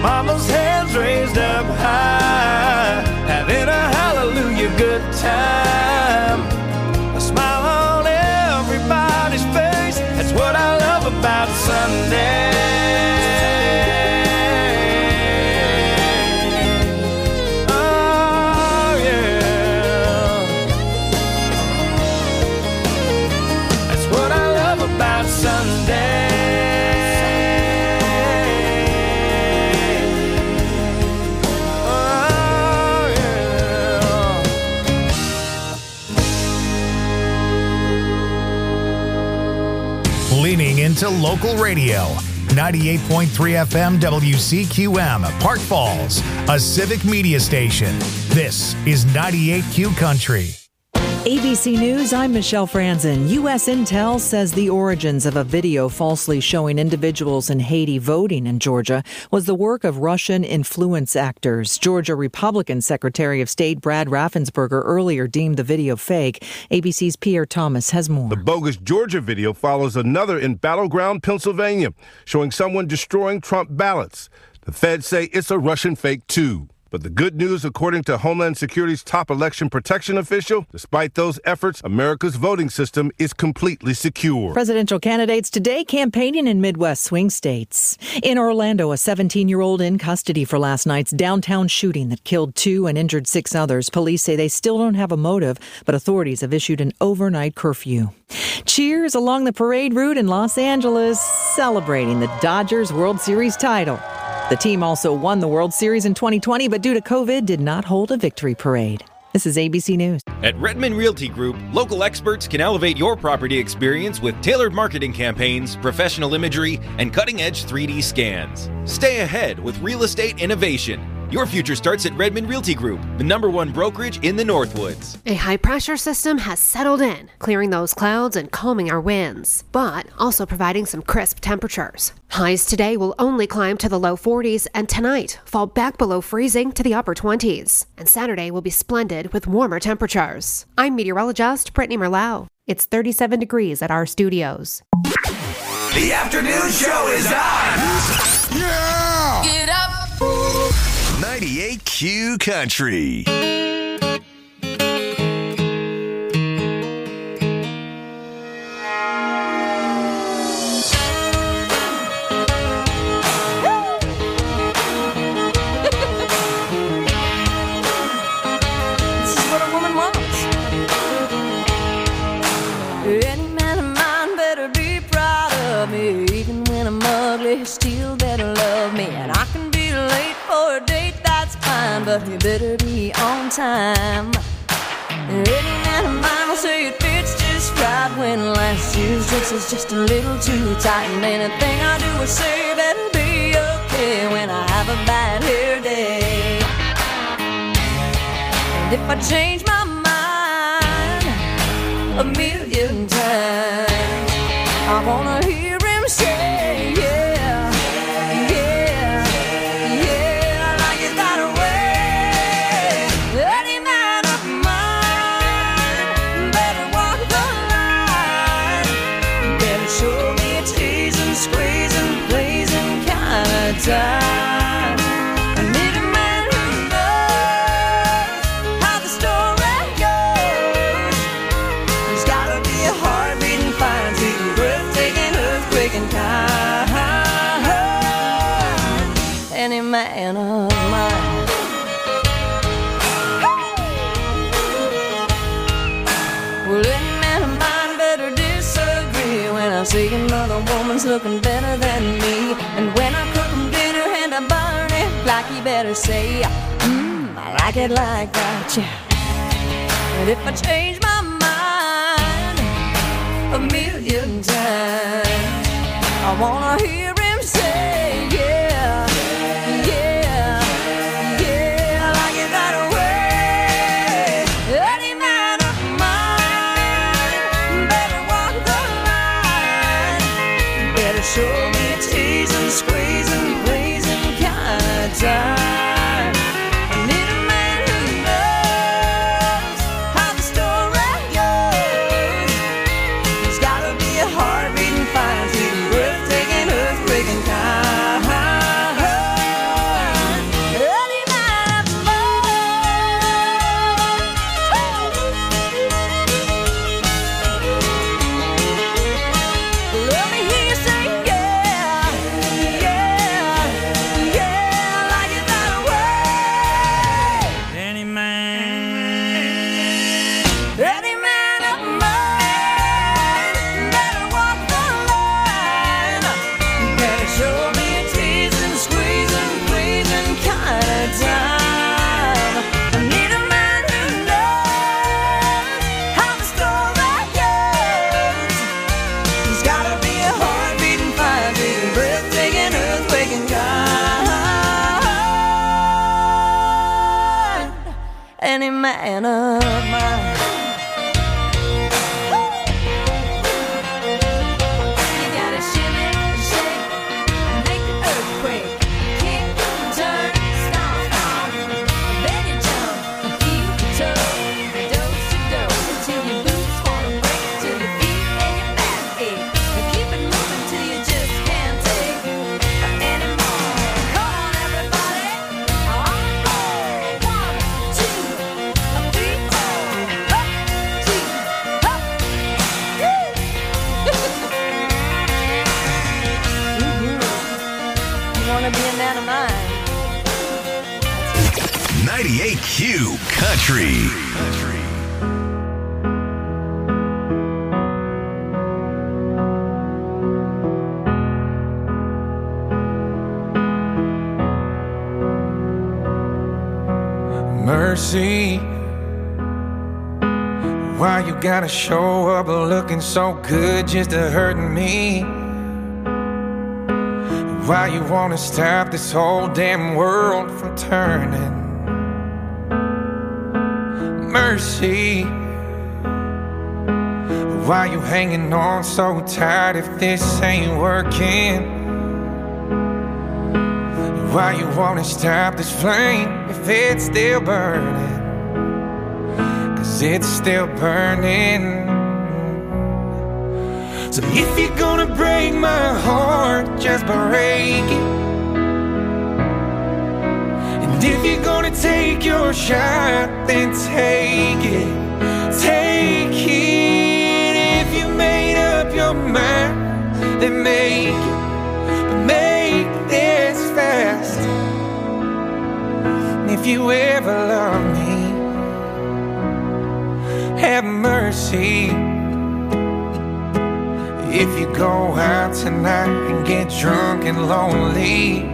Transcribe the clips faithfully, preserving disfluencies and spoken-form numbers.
Mama's hands raised up high, having a hallelujah good time. A smile on everybody's face, that's what I love about Sunday. Oh yeah, that's what I love about Sunday. Leaning into local radio. ninety-eight point three F M W C Q M, Park Falls, a civic media station. This is ninety-eight Q Country. A B C News, I'm Michelle Franzen. U S Intel says the origins of a video falsely showing individuals in Haiti voting in Georgia was the work of Russian influence actors. Georgia Republican Secretary of State Brad Raffensperger earlier deemed the video fake. A B C's Pierre Thomas has more. The bogus Georgia video follows another in battleground Pennsylvania, showing someone destroying Trump ballots. The feds say it's a Russian fake too. But the good news, according to Homeland Security's top election protection official, despite those efforts, America's voting system is completely secure. Presidential candidates today campaigning in Midwest swing states. In Orlando, a seventeen-year-old in custody for last night's downtown shooting that killed two and injured six others. Police say they still don't have a motive, but authorities have issued an overnight curfew. Cheers along the parade route in Los Angeles, celebrating the Dodgers World Series title. The team also won the World Series in twenty twenty, but due to COVID, did not hold a victory parade. This is A B C News. At Redmond Realty Group, local experts can elevate your property experience with tailored marketing campaigns, professional imagery, and cutting-edge three D scans. Stay ahead with real estate innovation. Your future starts at Redmond Realty Group, the number one brokerage in the Northwoods. A high-pressure system has settled in, clearing those clouds and calming our winds, but also providing some crisp temperatures. Highs today will only climb to the low forties, and tonight fall back below freezing to the upper twenties. And Saturday will be splendid with warmer temperatures. I'm meteorologist Brittany Merlau. It's thirty-seven degrees at our studios. The afternoon show is on! Yeah! Get up! ninety-eight Q Country. Still better love me, and I can be late for a date, that's fine, but you better be on time. Any man of mine will say it fits just right when last year's dress is just a little too tight, and anything I do or say better be okay when I have a bad hair day. And if I change my mind a million times, I wanna hear him say, yeah. Time. I need a man who knows how the story goes. There's gotta be a heart beating fine, sweet, breathtaking, earthquaking kind. Any man of mine. Well, any man of mine better disagree when I see another woman's looking better than me, and when I cook I burn it like you better say, mmm, I like it like that, yeah. And if I change my mind a million times, I wanna hear him say, yeah, yeah, yeah, I like it that way. Any man of mine better walk the line, better show me a tease and squeeze and time. I need a man who knows how the story goes. There's gotta be a heart beating fine, sweet, breathtaking, earth man of mine. You gotta shimmy, shake, and make the earthquake. Kick, turn, stomp, stomp. Then you jump and feel the toe. Dose to dose until your boots wanna break, till your feet and your back ache. And keep it moving till you just can't take anymore. Come on, everybody, on the floor. One, two, three, four. Up, two, up. You wanna be a man of mine? ninety-eight Q Country. Mercy, why you gotta show up looking so good just to hurt me? Why you wanna stop this whole damn world from turning? Mercy, why you hanging on so tight if this ain't working? Why you wanna stop this flame if it's still burning? Cause it's still burning. So if you're gonna break my heart, just break it. And if you're gonna take your shot, then take it. Take it. If you made up your mind, then make it. But make this fast. And if you ever love me, have mercy. If you go out tonight and get drunk and lonely,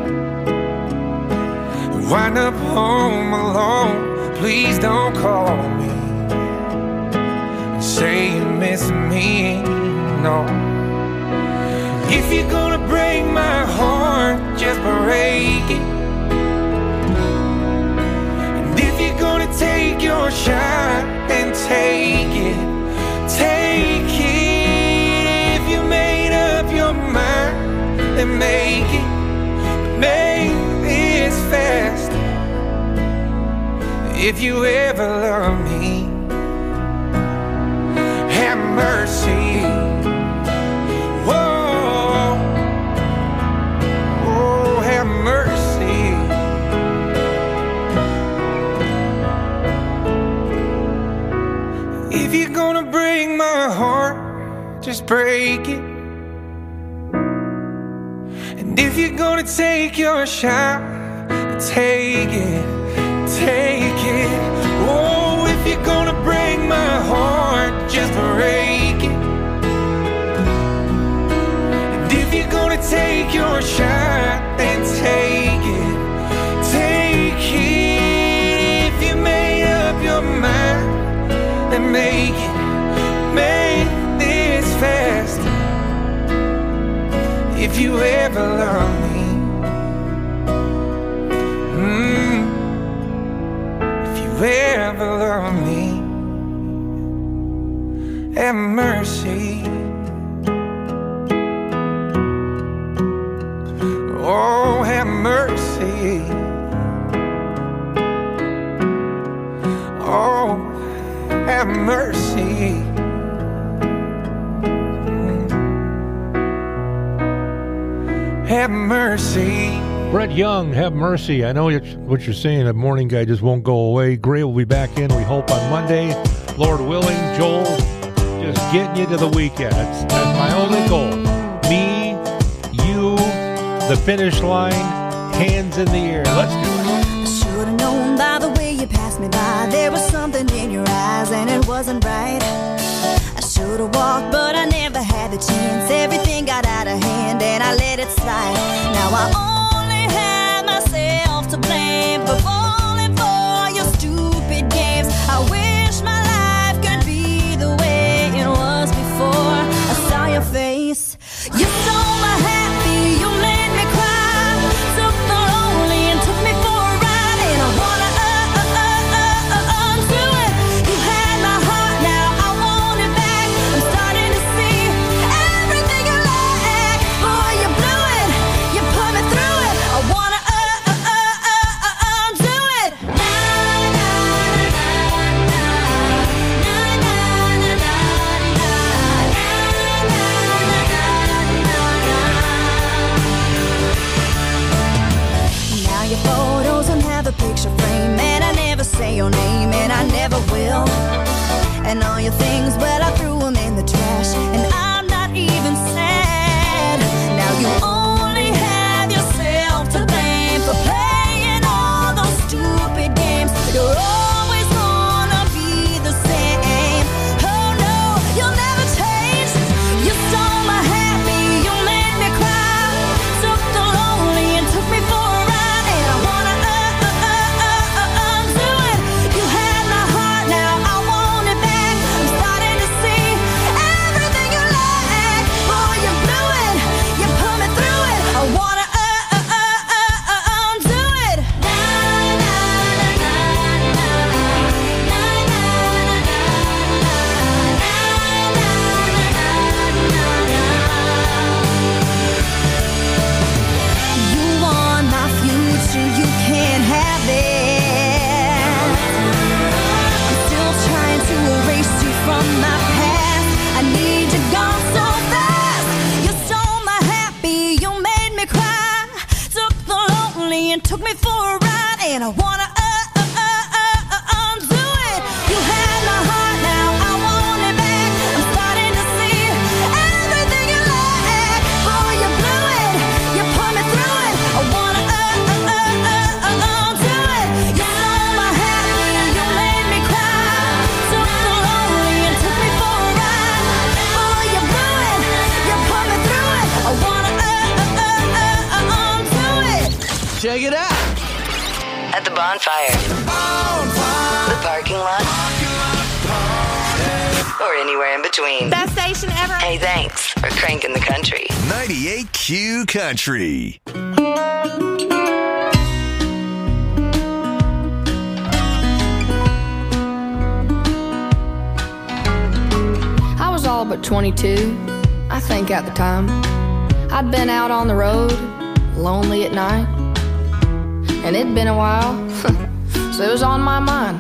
wind up home alone, please don't call me and say you miss me, no. If you're gonna break my heart, just break it. And if you're gonna take your shot, then take it. Take it. If you made up your mind, then make it. Make this fast. If you ever love me, have mercy. Whoa, oh, have mercy. If you're gonna break my heart, just break it. And if you're gonna take your shot, take it, take it. Oh, if you're gonna break my heart, just break it. And if you're gonna take your shot, then take it, take it. If you made up your mind, then make it, make this fast. If you ever love me, mm, if you ever love me, have mercy. Oh, have mercy. Oh, have mercy. Have mercy. Brett Young, have mercy. I know what you're saying. The morning guy just won't go away. Gray will be back in, we hope, on Monday. Lord willing, Joel, just getting you to the weekend. That's, that's my only goal. Me, you, the finish line, hands in the air. Let's do it. I should have known by the way you passed me by. There was something in your eyes and it wasn't right. I should have walked, but I never had the chance. Everything got out of hand and I let it slide. Now I only have myself to blame for falling for your stupid games. I wish my life could be the way it was before I saw your face. You stole my happy, you made me cry. Took the lonely and took me for a ride. And I wanna uh, uh, uh, uh, uh, And all your things, well, I threw them in the trash. And I'm not even sad. Now you only have yourself to blame for playing all those stupid games. You're always gonna be the same. Oh no, you'll never change. You stole my happy, you made me cry. Took the lonely and took me for a ride. And I wanna uh, uh, uh, uh, uh, undo it. You had my heart, now I want it back. I'm starting to see everything you like. Boy, you blew it, you put me through it. I wanna uh, uh, uh, uh, uh, undo it. Na, na, na, na, na, na, You want my future, you can't have it. I'm still trying to erase you from my past. I need you gone so fast. You stole my happy, you made me cry. Took the lonely and took me for a ride. And I wanna uh, uh, uh, uh, uh, undo it. You had my heart, now I want it back. I'm starting to see everything you like. Boy, you blew it, you put me through it. I wanna uh, uh, uh, uh, uh, undo it. You stole my happy, you made me cry. Took the lonely and took me for a ride. Boy, you blew it, you put me through it. I wanna uh, uh, uh, uh, uh, undo it. Check it out. At the bonfire, the parking lot, or anywhere in between. Best station ever. Hey, thanks for cranking the country. ninety-eight Q Country. I was all but twenty-two, I think at the time. I'd been out on the road, lonely at night. And it'd been a while, so it was on my mind.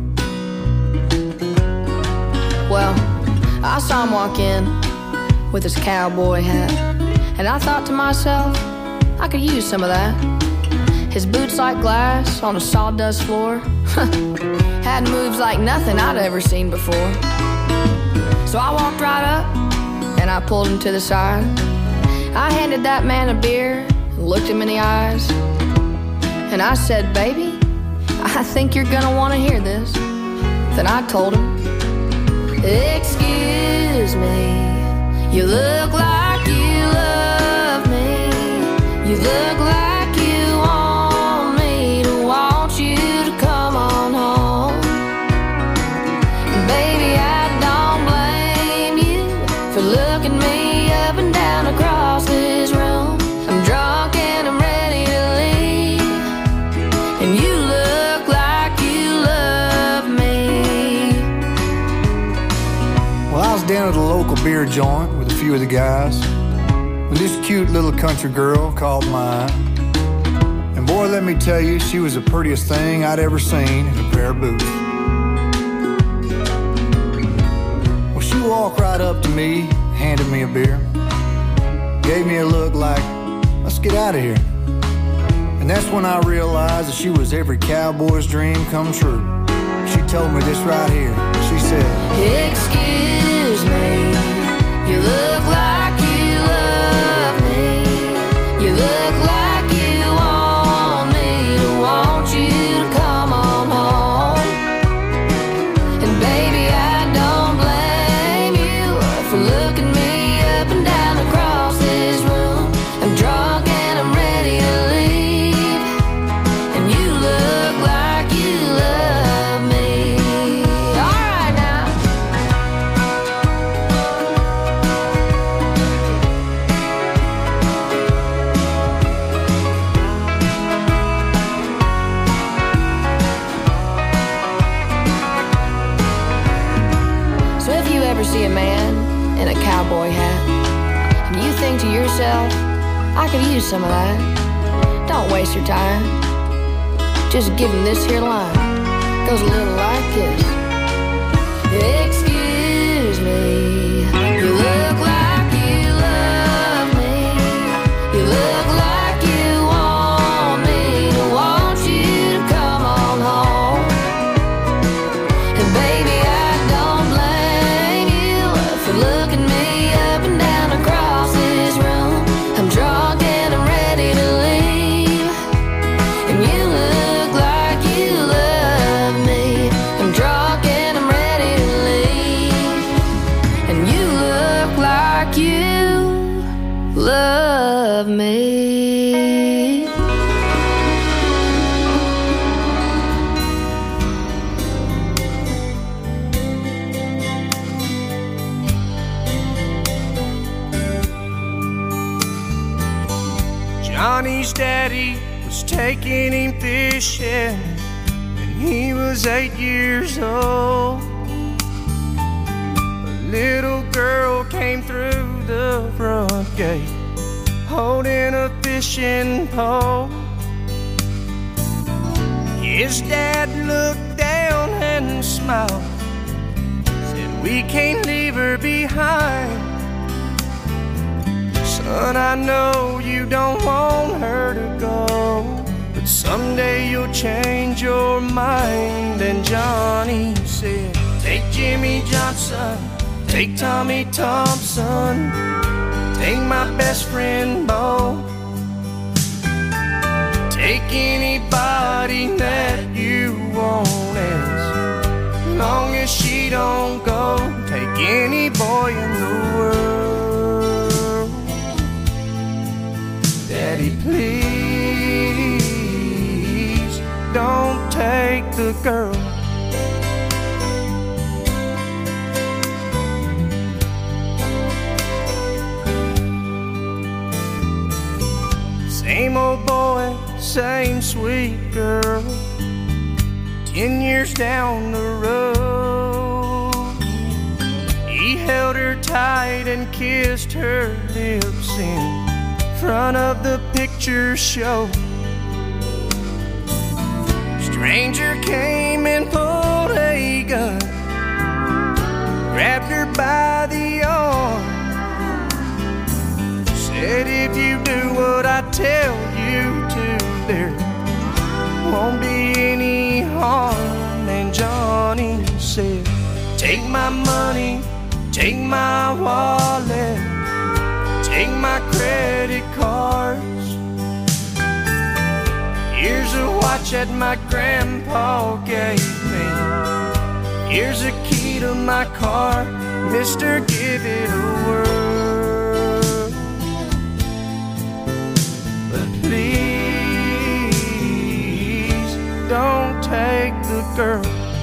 Well, I saw him walk in with his cowboy hat. And I thought to myself, I could use some of that. His boots like glass on a sawdust floor. Had moves like nothing I'd ever seen before. So I walked right up and I pulled him to the side. I handed that man a beer and looked him in the eyes. And I said, baby, I think you're gonna wanna hear this. Then I told him, excuse me, you look like you love me. You look like you want me to want you to come on home. Baby, I don't blame you for looking me up and down across this room. I'm drunk and I'm ready to leave, and you look like you love me. Well, I was down at a local beer joint with a few of the guys, when this cute little country girl caught my eye. And boy, let me tell you, she was the prettiest thing I'd ever seen in a pair of boots. Well, she walked right up to me, handed me a beer, gave me a look like, let's get out of here. And that's when I realized that she was every cowboy's dream come true. She told me this right here. She said, excuse me, you look like you love me. You look like you want me to want you to come on home. And baby, I don't blame you for looking me up and down across this room. I'm drunk and I'm ready to leave, and you look like you love me. All right now. So if you ever see a man in a cowboy hat, and you think to yourself, I could use some of that, don't waste your time. Just give him this here line. Goes a little like this. Excuse me, you look like you love me. You look like you want me to want you to come on home. And baby, I don't blame daddy was taking him fishing when he was eight years old. A little girl came through the front gate holding a fishing pole. His dad looked down and smiled, said, "We can't leave her behind. Son, I know you don't want her to go, but someday you'll change your mind." And Johnny said, "Take Jimmy Johnson, take Tommy Thompson, take my best friend Bo, take anybody that you want, as long as she don't go. Take any boy in the world. Daddy, please don't take the girl." Same old boy, same sweet girl. Ten years down the road, he held her tight and kissed her lips in front of the picture show. Stranger came and pulled a gun, grabbed her by the arm, said, "If you do what I tell you to, there won't be any harm." And Johnny said, "Take my money, take my wallet, take my credit cards. Here's a watch that my grandpa gave me. Here's a key to my car. Mister, give it a whirl. But please don't take the girl."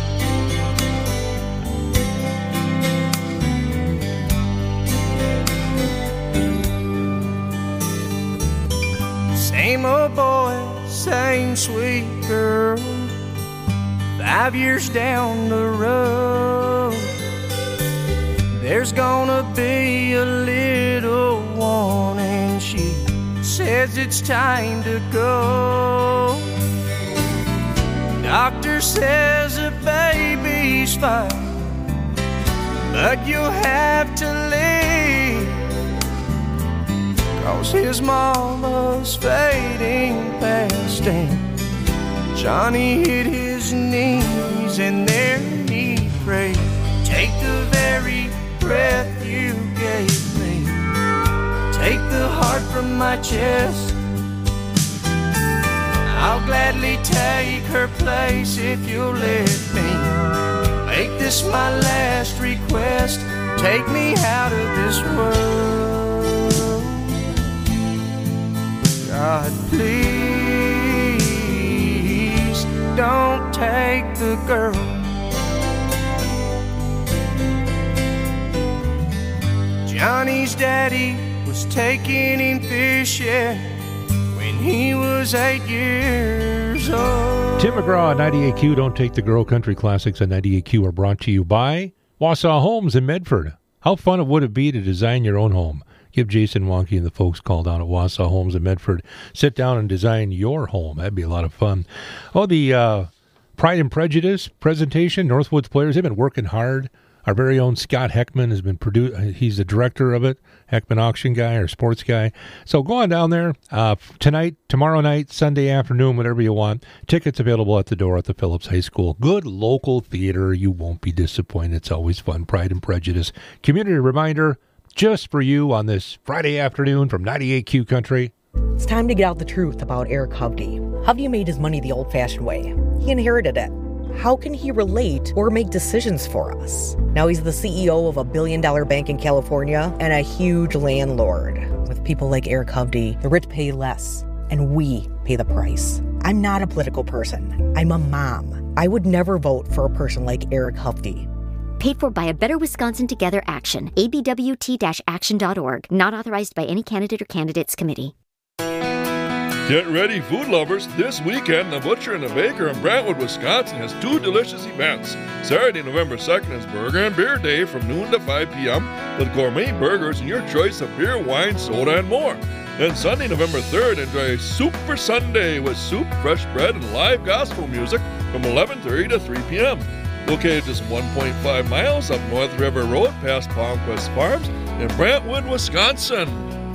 Same old boy, same sweet girl. Five years down the road, there's gonna be a little one, and she says it's time to go. Doctor says the baby's fine, but you'll have to leave, 'cause his mama's fading fast. And Johnny hit his knees and there he prayed, "Take the very breath you gave me, take the heart from my chest. I'll gladly take her place if you'll let me. Make this my last request, take me out of this world. God, please don't take the girl." Johnny's daddy was taking him fishing when he was eight years old. Tim McGraw at ninety-eight Q. Don't Take the Girl. Country Classics on ninety-eight Q are brought to you by Wausau Homes in Medford. How fun would it be to design your own home? Give Jason Wonky and the folks call down at Wausau Homes in Medford. Sit down and design your home. That'd be a lot of fun. Oh, the uh, Pride and Prejudice presentation, Northwoods Players, they've been working hard. Our very own Scott Heckman has been produ- he's the director of it, Heckman auction guy or sports guy. So go on down there uh, tonight, tomorrow night, Sunday afternoon, whatever you want. Tickets available at the door at the Phillips High School. Good local theater. You won't be disappointed. It's always fun. Pride and Prejudice. Community reminder just for you on this Friday afternoon from ninety-eight Q Country. It's time to get out the truth about Eric Hovde. Hovde made his money the old-fashioned way. He inherited it. How can he relate or make decisions for us? Now he's the C E O of a billion-dollar bank in California and a huge landlord. With people like Eric Hovde, the rich pay less, and we pay the price. I'm not a political person. I'm a mom. I would never vote for a person like Eric Hovde. Paid for by a Better Wisconsin Together Action. A B W T action dot org. Not authorized by any candidate or candidates committee. Get ready, food lovers. This weekend, the Butcher and the Baker in Brentwood, Wisconsin has two delicious events. Saturday, November second is Burger and Beer Day from noon to five p.m. with gourmet burgers and your choice of beer, wine, soda, and more. Then Sunday, November third, enjoy Super Sunday with soup, fresh bread, and live gospel music from eleven thirty to three p.m. Located just one point five miles up North River Road past Palmquest Farms in Brentwood, Wisconsin.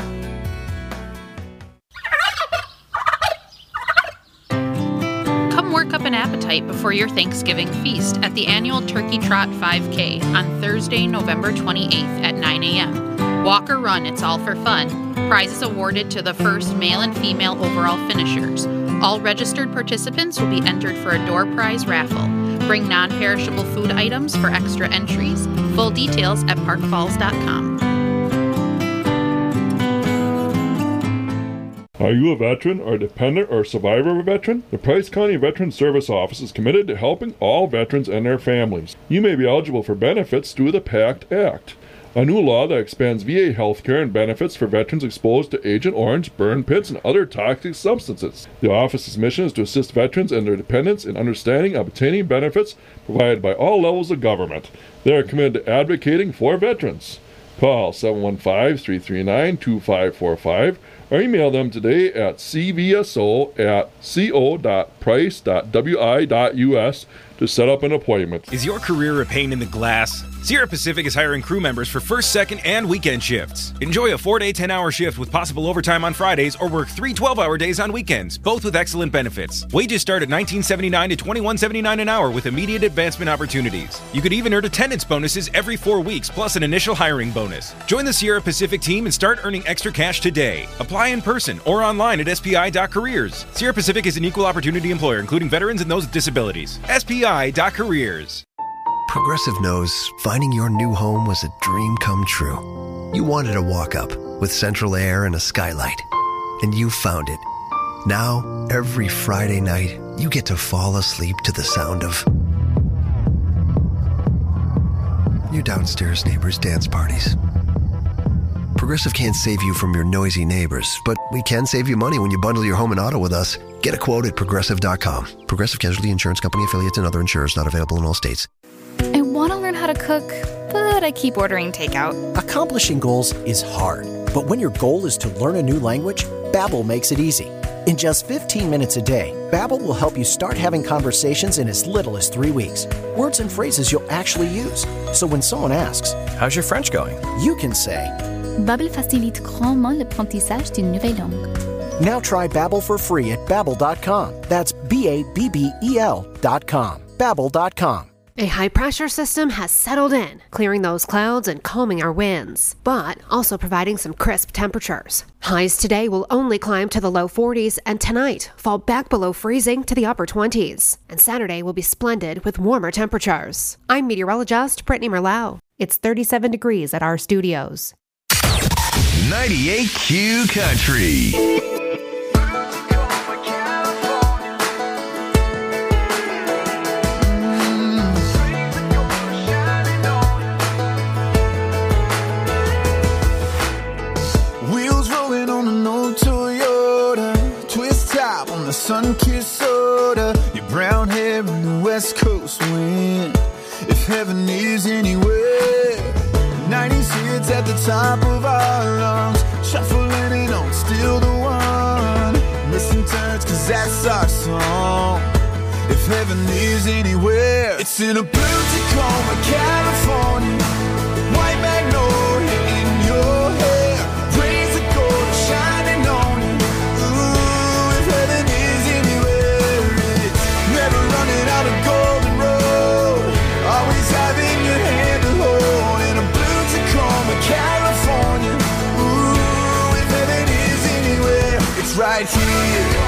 Work up an appetite before your Thanksgiving feast at the annual Turkey Trot five K on Thursday, November twenty-eighth at nine a.m. Walk or run, it's all for fun. Prizes awarded to the first male and female overall finishers. All registered participants will be entered for a door prize raffle. Bring non-perishable food items for extra entries. Full details at park falls dot com. Are you a veteran or dependent or survivor of a veteran? The Price County Veteran Service Office is committed to helping all veterans and their families. You may be eligible for benefits through the PACT Act, a new law that expands V A health care and benefits for veterans exposed to Agent Orange, burn pits, and other toxic substances. The office's mission is to assist veterans and their dependents in understanding and obtaining benefits provided by all levels of government. They are committed to advocating for veterans. Call seven one five, three three nine, two five four five or email them today at c v s o at co dot price dot w i dot u s to set up an appointment. Is your career a pain in the glass? Sierra Pacific is hiring crew members for first, second, and weekend shifts. Enjoy a four-day, ten-hour shift with possible overtime on Fridays or work three twelve-hour days on weekends, both with excellent benefits. Wages start at nineteen seventy-nine to twenty-one seventy-nine an hour with immediate advancement opportunities. You could even earn attendance bonuses every four weeks plus an initial hiring bonus. Join the Sierra Pacific team and start earning extra cash today. Apply in person or online at s p i dot careers. Sierra Pacific is an equal opportunity employer, including veterans and those with disabilities. s p i dot careers. Progressive knows finding your new home was a dream come true. You wanted a walk-up with central air and a skylight, and you found it. Now, every Friday night, you get to fall asleep to the sound of your downstairs neighbors' dance parties. Progressive can't save you from your noisy neighbors, but we can save you money when you bundle your home and auto with us. Get a quote at progressive dot com. Progressive Casualty Insurance Company affiliates and other insurers not available in all states. I want to learn how to cook, but I keep ordering takeout. Accomplishing goals is hard, but when your goal is to learn a new language, Babbel makes it easy. In just fifteen minutes a day, Babbel will help you start having conversations in as little as three weeks. Words and phrases you'll actually use. So when someone asks, "How's your French going?" you can say, Babbel facilite grandement l'apprentissage d'une nouvelle langue. Now try Babbel for free at babbel dot com. That's B A B B E L dot com. Babbel dot com. A high-pressure system has settled in, clearing those clouds and calming our winds, but also providing some crisp temperatures. Highs today will only climb to the low forties, and tonight fall back below freezing to the upper twenties. And Saturday will be splendid with warmer temperatures. I'm meteorologist Brittany Merlau. It's thirty-seven degrees at our studios. ninety-eight Q Country. Sun-kissed soda, your brown hair in the West Coast wind. If heaven is anywhere, nineties hits at the top of our lungs, shuffling it on, still the one. Missing turns, cause that's our song. If heaven is anywhere, it's in a blue Tacoma, California. White magnolia in your hair, rays of gold shining on you. Ooh, if heaven is anywhere, it's never running out of golden road. Always having your hand to hold in a blue Tacoma, California. Ooh, if heaven is anywhere, it's right here.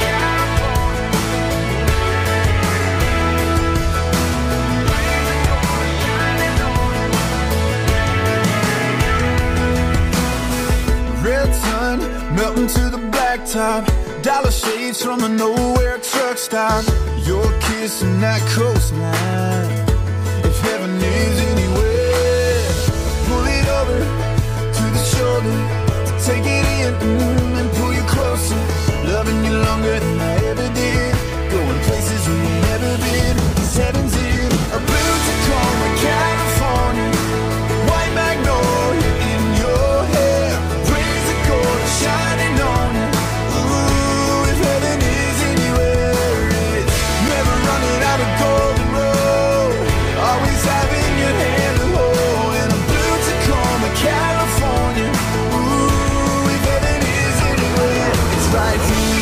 Red sun melting to the blacktop, dollar shades from a nowhere truck stop. Your kiss and that coastline. If heaven is anywhere, pull it over to the shoulder, take it in mm, and pull you closer. Loving longer than I ever did. Going places we ain't never been. This heaven's in a blue Tacoma, California. White magnolia in your hair. Rays of gold are shining on you. Ooh, if heaven is anywhere, it's never running out of golden road. Always having your hand to hold. In a blue Tacoma, California. Ooh, if heaven is anywhere, it's right here.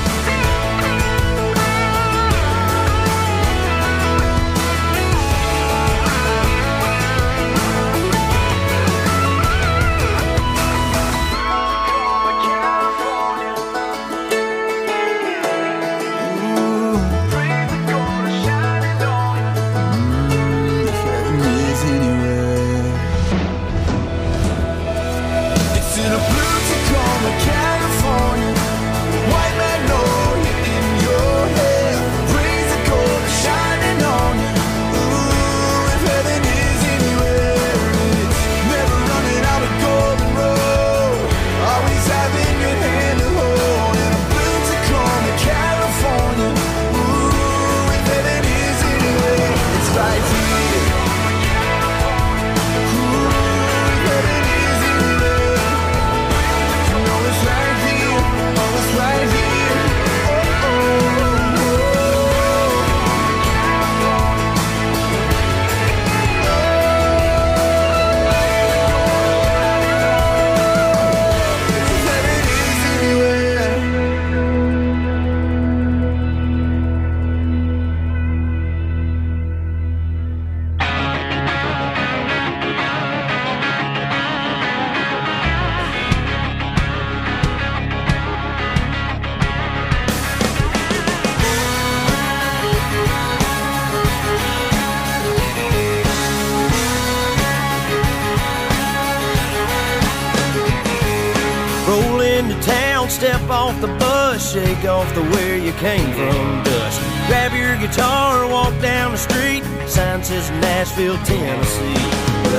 Step off the bus, shake off the where you came from dust. Grab your guitar, walk down the street. Sign says Nashville, Tennessee. But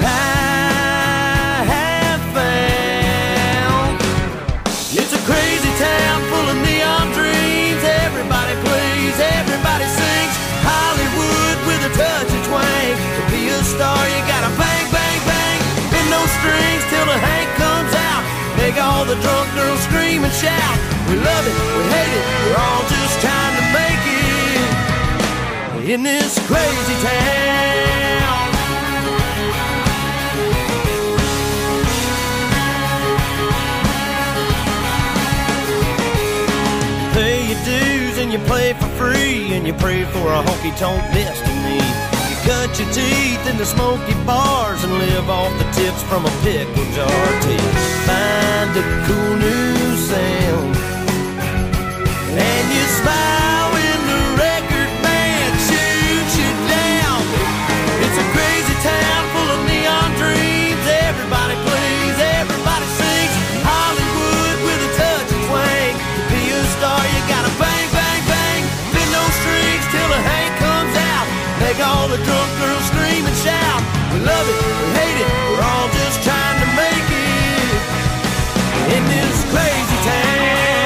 I have found it's a crazy town full of neon dreams. Everybody plays, everybody sings. Hollywood with a touch of twang. To be a star, you gotta bang, bang, bang. Bend those strings till the Hank comes out. Make all the drunk girls scream and shout. We love it, we hate it, we're all just trying to make it in this crazy town. You pay your dues and you play for free, and you pray for a honky-tonk destiny. Cut your teeth in the smoky bars and live off the tips from a pickle jar till find a cool new sound. And you smile when the record band shoots you down. It's a crazy town full of neon dreams. Everybody plays, everybody sings. Hollywood with a touch of twang. To be a star, you gotta bang, bang, bang. Bend those strings till the Hank comes out. Make all the drunk girls scream and shout. We love it, we hate it, we're all just trying to make it in this crazy town.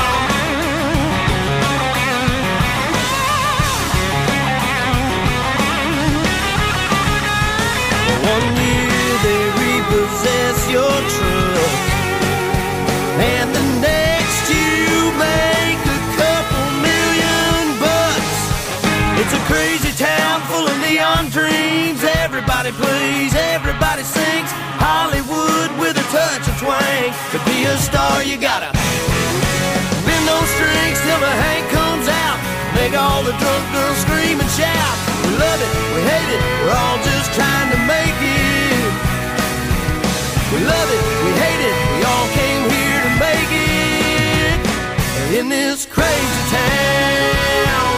One year they repossess your truck, and the next you make a couple million bucks. It's a crazy town full of neon dreams. Everybody plays, everybody sings. Hollywood with a touch of twang. To be a star, you gotta bend those strings till the Hank comes out. Make all the drunk girls scream and shout. We love it, we hate it, we're all just trying to make it. We love it, we hate it, we all came here to make it in this crazy town.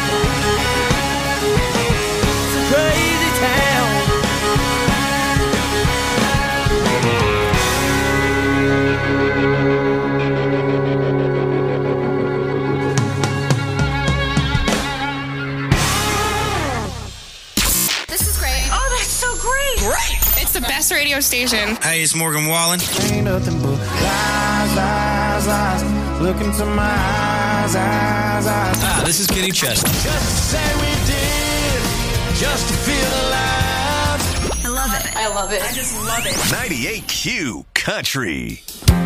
Crazy town. This is great. Oh, that's so great. Great. It's the best radio station. Hey, it's Morgan Wallen. Ain't nothing but lies, lies, lies. Look into my eyes. eyes, eyes, eyes. Ah, this is Kenny Chesney. Just to say we did, just to feel alive. I love it. I love it. I just love it. ninety-eight Q Country.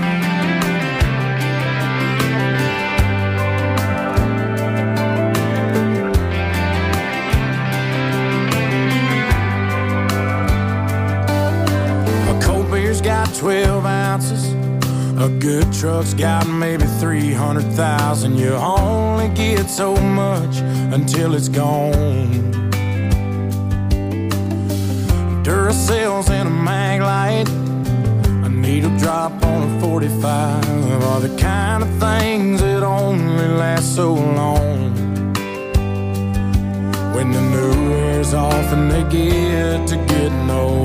A cold beer's got twelve ounces. A good truck's got maybe three hundred thousand. You only get so much until it's gone. Duracells and a mag light, a needle drop on a forty-five are the kind of things that only last so long. When the new wears off and they get to getting old,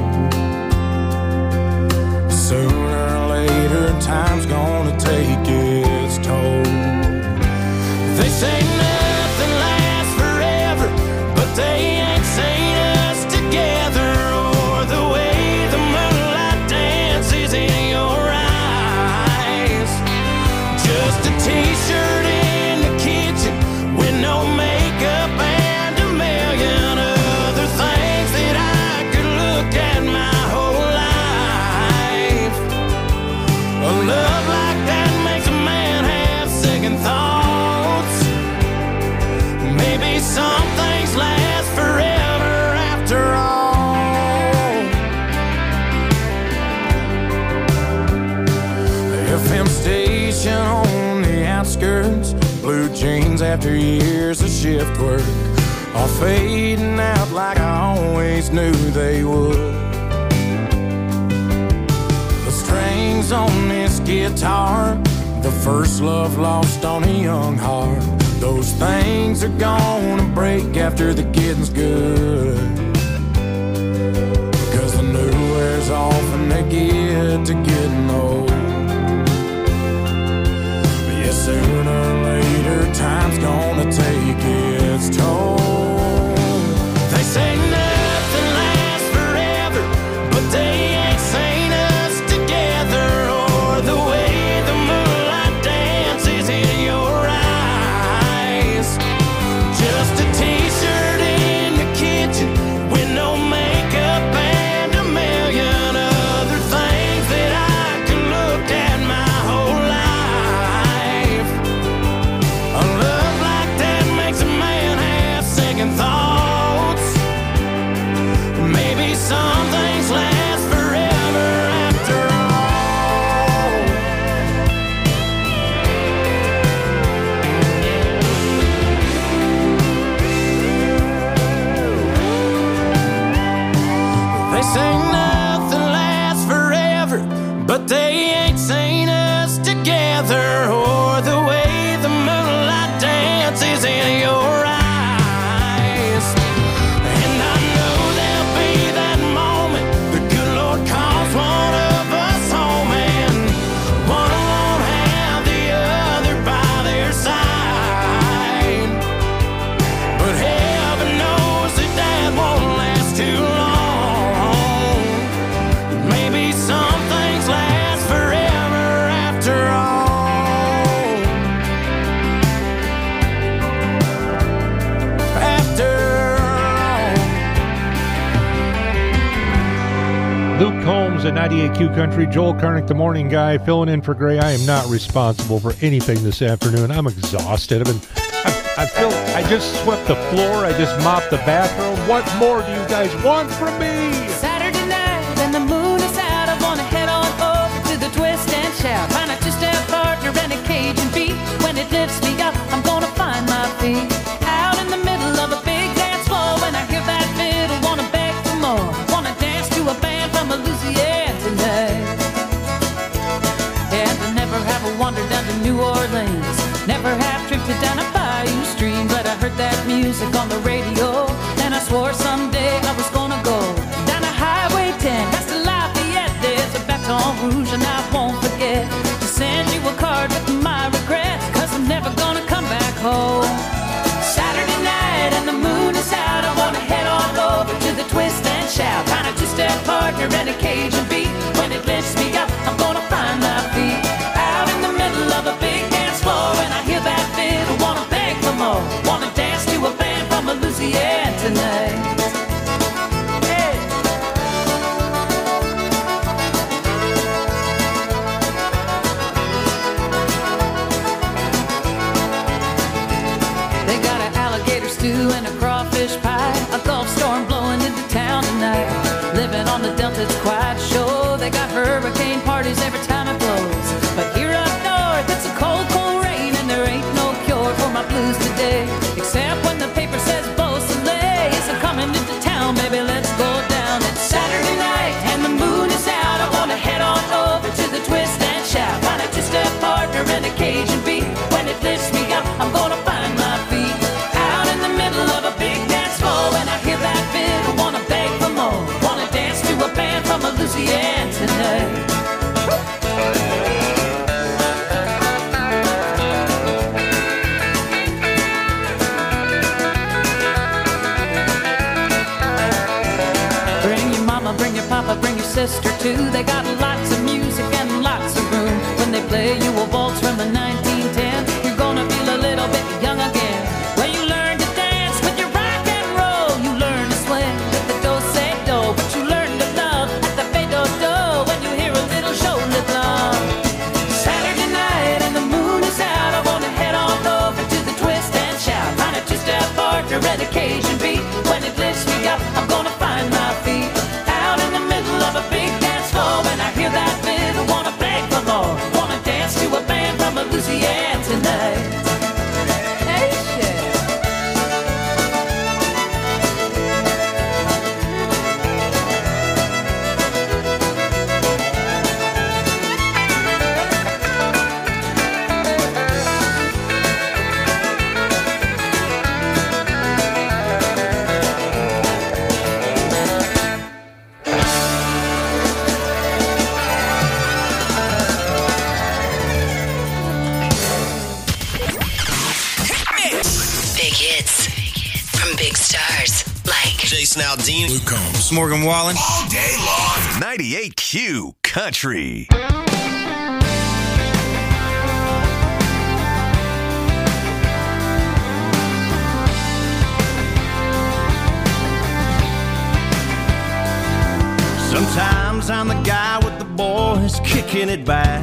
sooner or later time's gonna take its toll. They say nothing lasts forever, but they ain't seen us together, or the way the moonlight dances in your eyes. Just a t-shirt in the kitchen with no makeup and a million other things that I could look at my whole life. A love like that makes a man have second thoughts. Maybe some things last forever after all. The F M station on the outskirts, blue jeans after years of shift work, all fading out like I always knew they would. The strings on this guitar, the first love lost on a young heart, those things are gonna break after the getting's good. Because the new wears off and they get to getting old. But yeah, sooner or later time's gonna take its toll. They say nothing lasts forever, but they ain't seen us together, or the way the moonlight dances in your eyes. Just a t-shirt in the kitchen with no makeup and a million other things that I could look at my whole life. A love like that makes a man have second thoughts. Maybe some things last forever after all. They say nothing lasts forever, but they ain't seen us together, or the way the moonlight dances in your eyes. And I know there'll be that moment the good Lord calls one of us home, and one won't have the other by their side. But heaven knows that that won't last too long. Maybe some things last forever after all. After all. Luke Combs at ninety-eight Q Country. Joel Karnick, the morning guy, filling in for Gray. I am not responsible for anything this afternoon. I'm exhausted. I've been, I, I feel, I just swept the floor. I just mopped the bathroom. What more do you guys want from me? Saturday night and the moon is out. I wanna head on over to the twist and shout. Find a two-step partner and a Cajun beat. When it lifts me up, I'm gonna find my feet. Out in the middle of a big dance floor. When I hear that fiddle, wanna beg for more. Wanna dance to a band from Louisiana tonight. And I never have wandered down to New Orleans. Never have drifted down a bayou stream. But I heard that music on the radio, and I swore someday I was gonna go down a Highway ten, past the Lafayette. There's a Baton Rouge, and I won't forget to send you a card with my regrets, cause I'm never gonna come back home. Saturday night and the moon is out. I wanna head on over to the twist and shout. Find a two-step partner and a Cajun beat. When it lifts me up, I'm gonna find my feet. Out in the middle of a big dance floor, and I hear that sister too. They got lots of music and lots of room. When they play you a waltz from the nineteen ten, you're gonna feel a little bit young again. Well, you learn to dance with your rock and roll. You learn to swing with the do-say-do, but you learn to love at the fade-do-do when you hear a little shoulder love. Saturday night and the moon is out, I wanna head on over to the twist and shout. Find a two-step partner and occasion beat. When it lifts me up, I'm gonna find my feet out in the middle of a big dance floor. When I hear that fiddle, wanna beg for more. Wanna dance to a band from Louisiana tonight. Hey, shit. Big hits from big stars like Jason Aldean, Luke Combs, Morgan Wallen, all day long. ninety-eight Q Country. Sometimes I'm the guy with the boys kicking it back,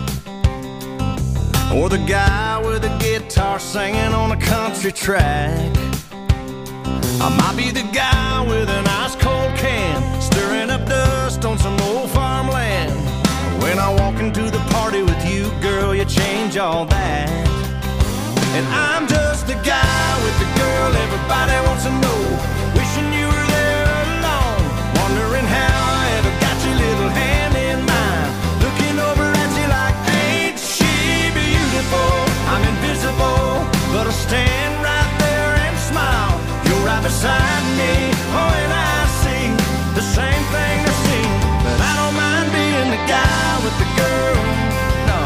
or the guy with a guitar singing on a country track. I might be the guy with an ice cold can, stirring up dust on some old farmland. When I walk into the party with you, girl, you change all that. And I'm just the guy with the girl everybody wants to know, wishing you were there alone, wondering how I ever got your little hand in mine, looking over at you like, ain't she beautiful? I'm invisible, but I stand right there and smile. You're right beside me, oh, and I see the same thing they're seeing. But I don't mind being the guy with the girl, no.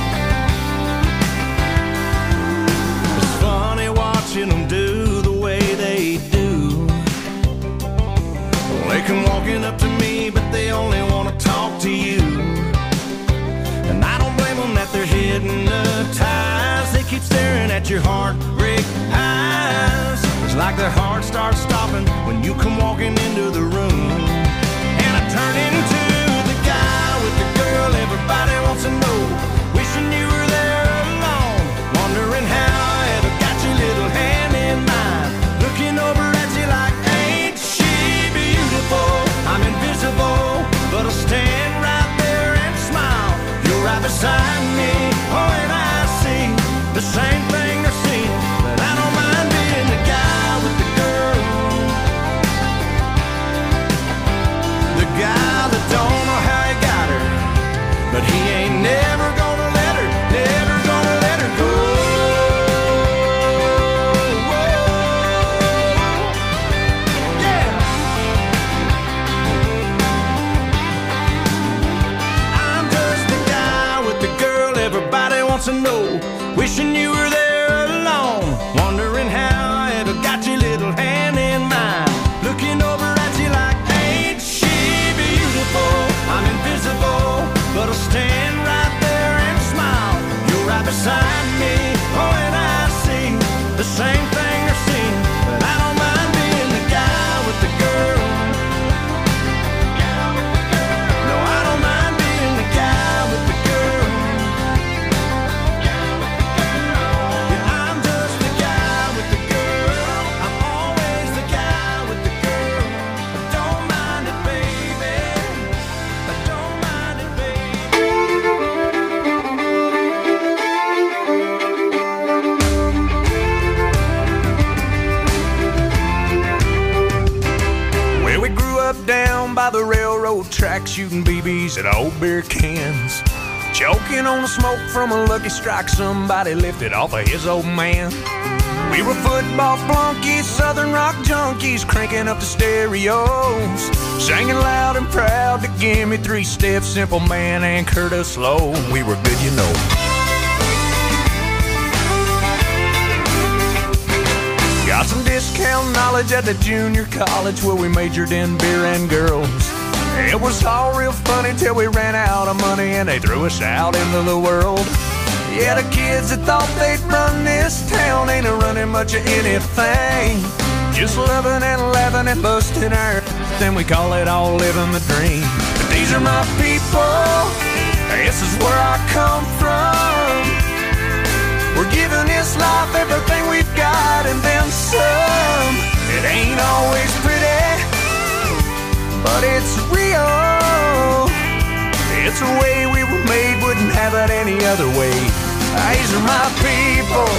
It's funny watching them do the way they do. They come walking up to me, but they only want to talk to you. And I don't blame them that they're hypnotized. They keep staring at your heartbreak eyes. It's like their heart starts stopping when you come walking into the room. And I turn into the guy with the girl everybody wants to know, wishing you were there alone, wondering how I ever got your little hand in mine, looking over at you like, ain't she beautiful? I'm invisible, but I'll stand right there and smile. You're right beside me, oh, and I see the same thing they're seeing. But I don't mind being the guy with the girl, the guy that don't know how he got her, but he ain't never gonna let her, never gonna let her go. Yeah. I'm just the guy with the girl everybody wants to know, wishing you were there alone, wondering how I ever got your little hand in mine, looking over at you like, ain't she beautiful? I'm invisible, but I'll stand right there and smile. You're right beside me, oh, and I see the same thing they're seeing. But I don't mind being the guy with the girl. No, I don't mind being the guy with the girl. Yeah, I'm just the guy with the girl. I'm always the guy with the girl. I don't mind it, baby. I don't mind it, baby. Well, we grew up down by the railroad track, shooting B Bs at old beer cans, choking on the smoke from a Lucky Strike somebody lifted off of his old man. We were football flunkies, southern rock junkies, cranking up the stereos, singing loud and proud to Gimme Three Steps, Simple Man, and Curtis Lowe. We were good, you know. Got some discount knowledge at the junior college where we majored in beer and girls. It was all real funny till we ran out of money and they threw us out into the world. Yeah, the kids that thought they'd run this town ain't a running much of anything. Just loving and laughing and busting our then we call it all living the dream. But these are my people, this is where I come from. We're giving this life everything we've got and then some. It ain't always pretty, but it's real. It's the way we were made, wouldn't have it any other way. These are my people.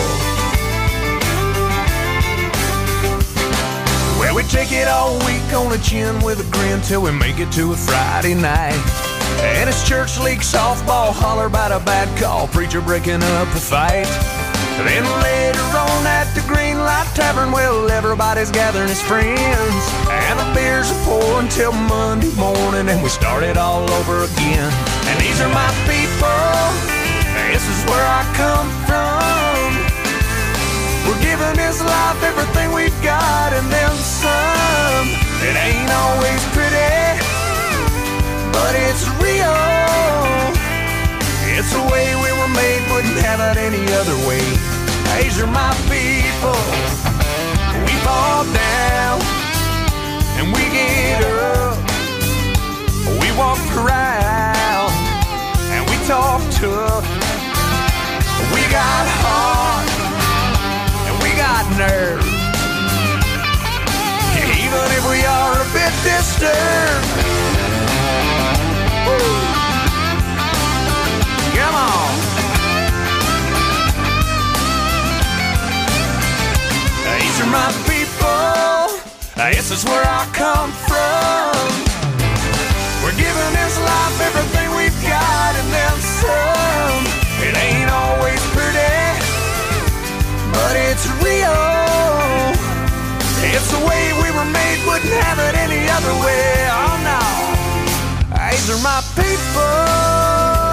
Well, we take it all week on the chin with a grin till we make it to a Friday night. And it's church league softball, holler about a bad call, preacher breaking up a fight. Then later on at the Green Light Tavern, well, everybody's gathering as friends. And the beers are pouring till Monday morning, and we start it all over again. And these are my people, this is where I come from. We're giving this life everything we've got and then some. It ain't always pretty, but it's real. It's the way we were made, wouldn't have it any other way. These are my people. We fall down and we get up. We walk around and we talk tough. We got heart and we got nerve. Even if we are a bit disturbed. Woo. Come on. These are my people. This is where I come from. We're giving this life everything we've got and then some. It ain't always pretty, but it's real. It's the way we were made, wouldn't have it any other way. Oh no, these are my people.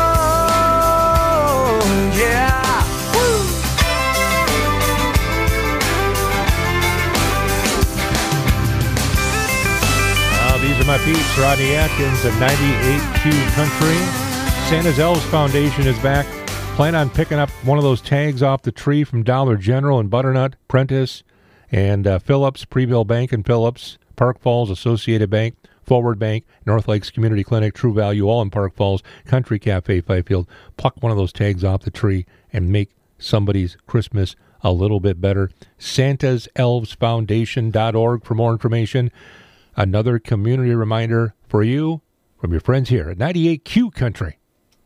Yeah. Woo. Uh, these are my peeps, Rodney Atkins at ninety-eight Q Country. Santa's Elves Foundation is back. Plan on picking up one of those tags off the tree from Dollar General and Butternut, Prentice, and uh, Phillips, Prebill Bank and Phillips, Park Falls, Associated Bank, Forward Bank, North Lakes Community Clinic, True Value, all in Park Falls, Country Cafe, Fifield. Pluck one of those tags off the tree and make somebody's Christmas a little bit better. Santa's Elves Foundation dot org for more information. Another community reminder for you from your friends here at ninety-eight Q Country.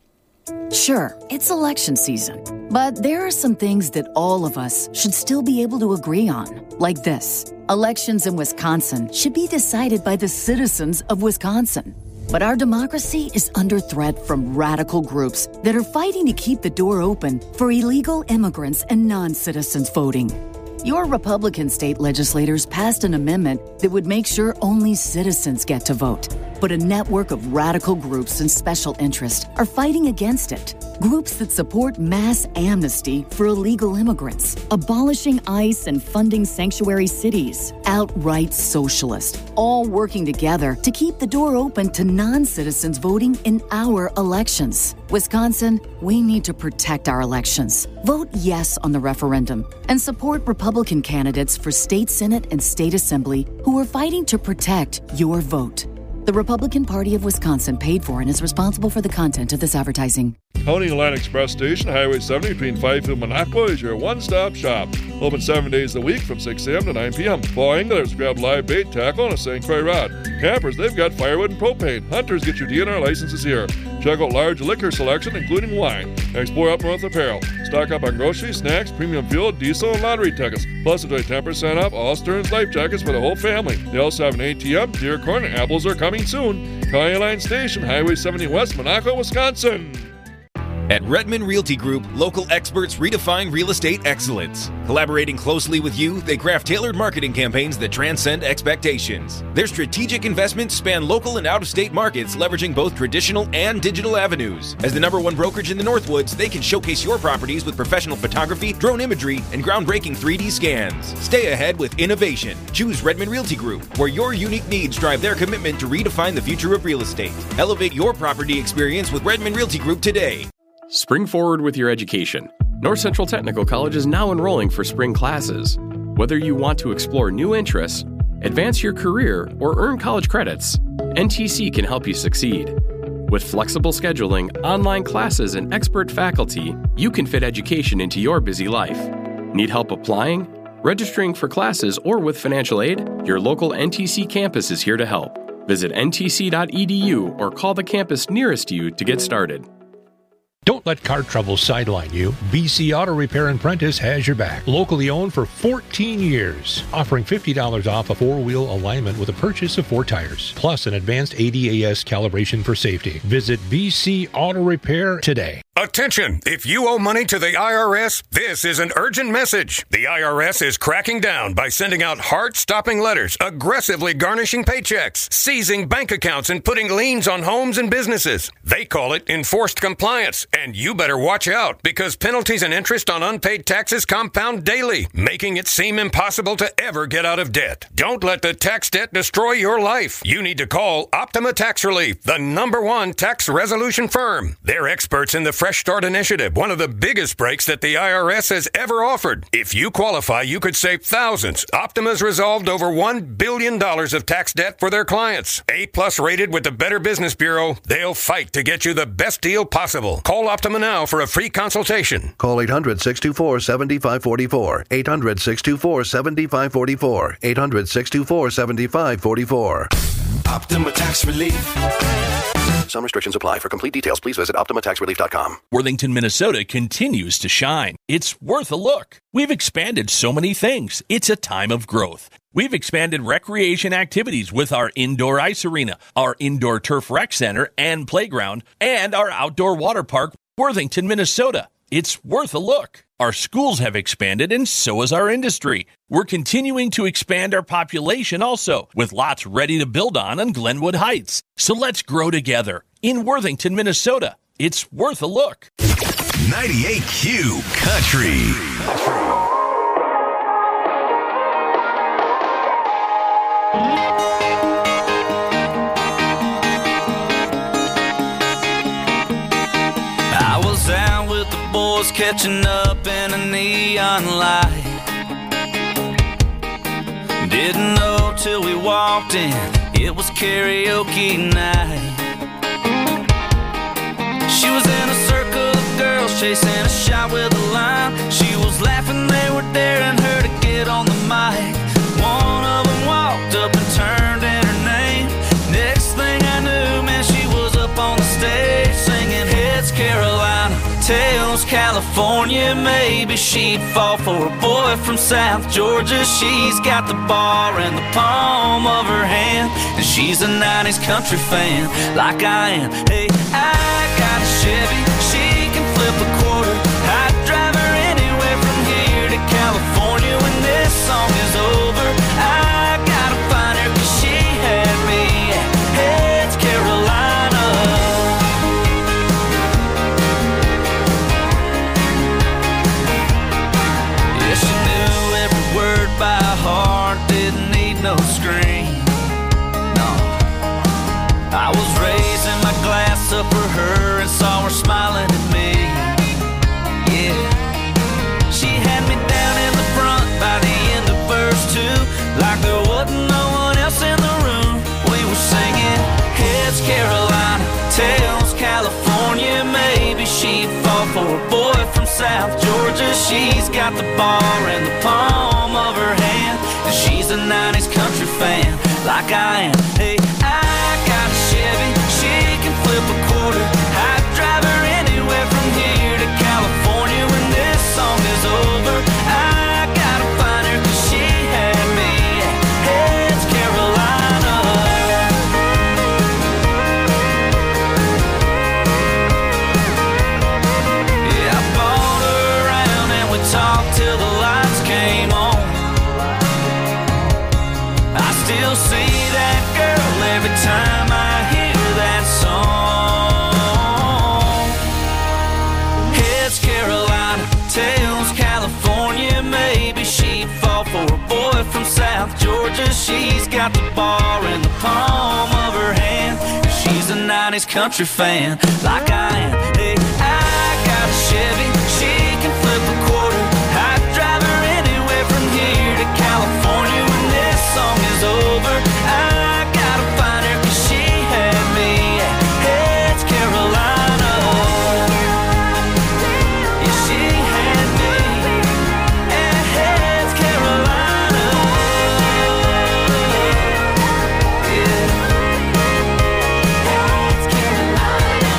Sure, it's election season, but there are some things that all of us should still be able to agree on, like this. Elections in Wisconsin should be decided by the citizens of Wisconsin. But our democracy is under threat from radical groups that are fighting to keep the door open for illegal immigrants and non-citizens voting. Your Republican state legislators passed an amendment that would make sure only citizens get to vote. But a network of radical groups and special interests are fighting against it. Groups that support mass amnesty for illegal immigrants, abolishing ICE and funding sanctuary cities, outright socialist, all working together to keep the door open to non-citizens voting in our elections. Wisconsin, we need to protect our elections. Vote yes on the referendum and support Republican candidates for state Senate and state assembly who are fighting to protect your vote. The Republican Party of Wisconsin paid for and is responsible for the content of this advertising. County Line Express Station, Highway seventy between Fifield and Minocqua is your one-stop shop. Open seven days a week from six a.m. to nine p.m. Fall anglers grab live bait, tackle, and a sanctuary rod. Campers, they've got firewood and propane. Hunters, get your D N R licenses here. Check out large liquor selection, including wine. Explore Up North apparel. Stock up on groceries, snacks, premium fuel, diesel, and lottery tickets. Plus, enjoy ten percent off all Stearns life jackets for the whole family. They also have an A T M, deer corn, and apples are coming soon. County Line Station, Highway seventy West, Minocqua, Wisconsin. At Redmond Realty Group, local experts redefine real estate excellence. Collaborating closely with you, they craft tailored marketing campaigns that transcend expectations. Their strategic investments span local and out-of-state markets, leveraging both traditional and digital avenues. As the number one brokerage in the Northwoods, they can showcase your properties with professional photography, drone imagery, and groundbreaking three D scans. Stay ahead with innovation. Choose Redmond Realty Group, where your unique needs drive their commitment to redefine the future of real estate. Elevate your property experience with Redmond Realty Group today. Spring forward with your education. North Central Technical College is now enrolling for spring classes. Whether you want to explore new interests, advance your career, or earn college credits, N T C can help you succeed. With flexible scheduling, online classes, and expert faculty, you can fit education into your busy life. Need help applying, registering for classes, or with financial aid? Your local N T C campus is here to help. Visit N T C dot E D U or call the campus nearest you to get started. Don't let car trouble sideline you. B C Auto Repair and Prentice has your back. Locally owned for fourteen years. Offering fifty dollars off a four-wheel alignment with a purchase of four tires. Plus an advanced A D A S calibration for safety. Visit B C Auto Repair today. Attention! If you owe money to the I R S, this is an urgent message. The I R S is cracking down by sending out heart-stopping letters, aggressively garnishing paychecks, seizing bank accounts, and putting liens on homes and businesses. They call it enforced compliance, and you better watch out because penalties and interest on unpaid taxes compound daily, making it seem impossible to ever get out of debt. Don't let the tax debt destroy your life. You need to call Optima Tax Relief, the number one tax resolution firm. They're experts in the Fresh Start Initiative, one of the biggest breaks that the I R S has ever offered. If you qualify, you could save thousands. Optima's resolved over one billion dollars of tax debt for their clients. A-plus rated with the Better Business Bureau, they'll fight to get you the best deal possible. Call Optima now for a free consultation. Call eight hundred, six two four, seven five four four. eight hundred, six two four, seven five four four. eight hundred, six two four, seven five four four. Optima Tax Relief. Some restrictions apply. For complete details, please visit Optima Tax Relief dot com. Worthington, Minnesota continues to shine. It's worth a look. We've expanded so many things. It's a time of growth. We've expanded recreation activities with our indoor ice arena, our indoor turf rec center and playground, and our outdoor water park, Worthington, Minnesota. It's worth a look. Our schools have expanded, and so has our industry. We're continuing to expand our population also, with lots ready to build on in Glenwood Heights. So let's grow together in Worthington, Minnesota. It's worth a look. ninety-eight Q Country. I was out with the boys catching up in a neon light. Didn't know till we walked in, it was karaoke night. She was in a circle of girls chasing a shot with a line. She was laughing, they were daring her to get on the mic. One of them walked up and turned in her name. Next thing I knew, man, she was up on the stage singing Heads Carolina, Tails California. Maybe she'd fall for a boy from South Georgia. She's got the bar in the palm of her hand, and she's a nineties country fan like I am. Hey, I got a Chevy, she can flip a quarter. I'd drive her anywhere from here to California when this song is over. I gotta find her 'cause she had me at Heads Carolina. Yeah, she knew every word by heart, didn't need no screen. No, I was raising my glass up for her and saw her smiling at me. Yeah, she had me down in the front by the end of verse two, like there wasn't no one else in the room. We were singing Heads Carolina, Tails California. Maybe she'd fall for a boy from South Georgia. She's got the bar in the palm of her hand, and she's a nineties country fan like I am. Hey, I got a Chevy, she can flip a quarter. I'd drive her anywhere from here to California when this song is over. I gotta find her 'cause she had me at Heads Carolina. maybe she'd fall for a boy from South Georgia. She's got the bar in the palm of her hand. She's a nineties country fan, like I am. Hey, I got a Chevy, she can flip a quarter. I'd drive her anywhere from here to California. When this song is over, I gotta find her, cause she had me at Heads Carolina. Yeah, she had me at Heads Carolina. Yeah. Heads Carolina.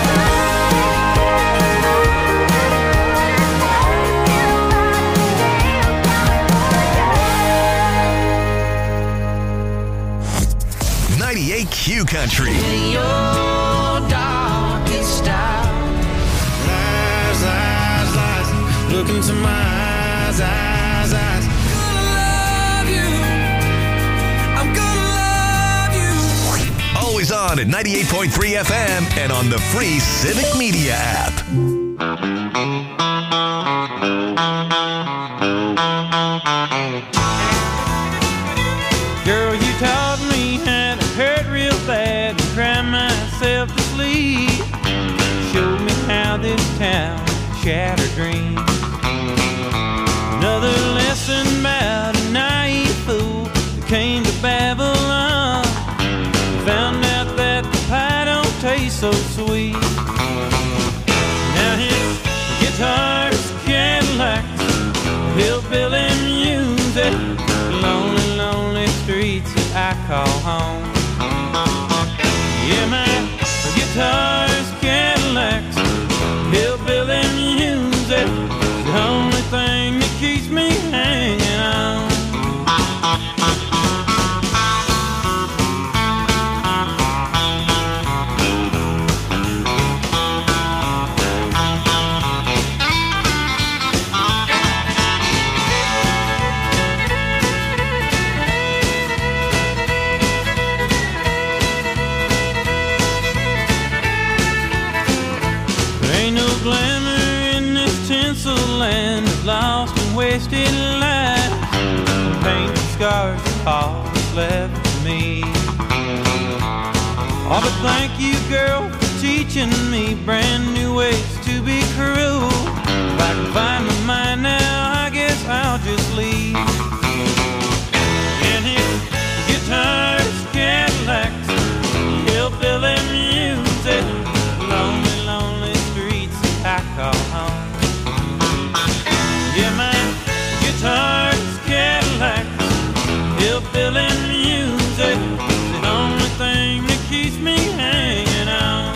ninety-eight Q Country. In your darkest hour. Lies, lies, lies. Look into my eyes, eyes, eyes. Gonna love you. I'm gonna love you. Always on at ninety-eight point three F M and on the free Civic Media app. Girl, you taught me how to hurt real bad and cry myself to sleep. Showed me how this town shattered dreams. Another lesson about a naive fool who came to Babylon. Found out that the pie don't taste so sweet. Now his guitar's Cadillacs, hillbilly music, lonely, lonely streets that I call home. Yeah, my guitar's Cadillacs, hillbilly music, the only thing that keeps me hanging on. Ain't no glamour in this tinsel land of lost and wasted lives. Paint and scars are all that's left of me. Oh, but thank you, girl, for teaching me brand new ways to be cruel. If I can find my mind now, I guess I'll just leave. And his guitar's Cadillacs, hillbilly music, lonely, lonely streets I call home. Yeah, my guitar's Cadillacs, hillbilly music, the only thing that keeps me hanging on.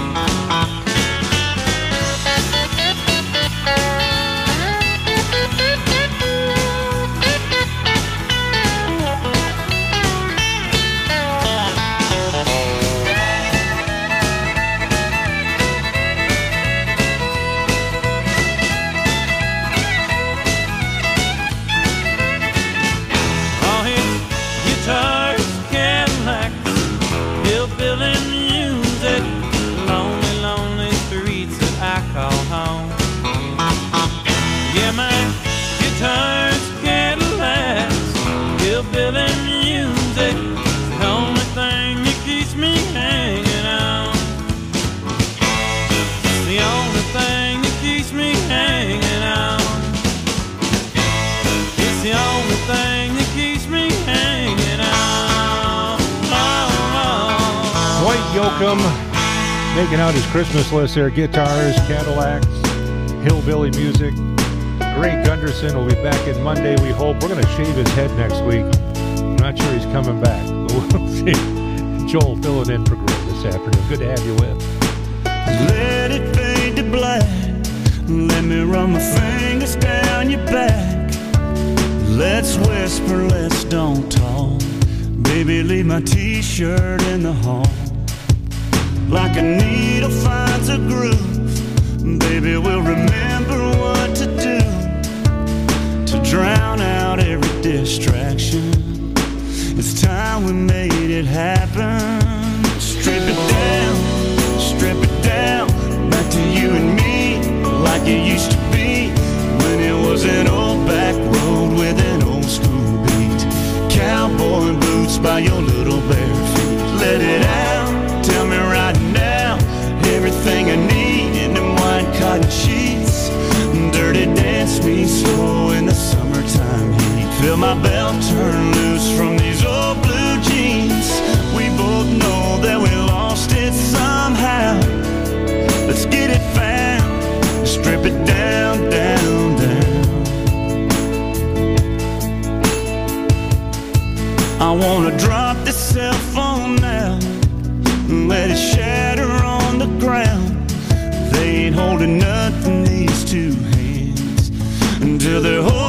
All his guitars, Cadillacs, hillbilly music, lonely, lonely streets that I call home. Yeah, my guitar's Cadillacs, hillbilly music, the only thing that keeps me hanging on. It's the only thing that keeps me hanging on. It's the only thing that keeps me hanging on. Oh, oh. Dwight Yoakam making out his Christmas list there. Guitars, Cadillacs, hillbilly music. Greg Gunderson will be back in Monday, we hope. We're going to shave his head next week. I'm not sure he's coming back, but we'll see. Joel filling in for Greg this afternoon. Good to have you with. Let it fade to black. Let me run my fingers down your back. Let's whisper, let's don't talk. Baby, leave my t-shirt in the hall. Like a needle finds a groove, baby, we'll remember what to do to drown out every distraction. It's time we made it happen. Strip it down, strip it down, back to you and me, like it used to be when it was an old back road with by your little bare feet. Let it out, tell me right now, everything I need in them white cotton sheets. Dirty dance me slow in the summertime heat. Feel my belt turn loose from these old blue jeans. We both know that we lost it somehow. Let's get it found, strip it down, down, down. I wanna drop this cell phone now, let it shatter on the ground. They ain't holding nothing, these two hands, until they're holding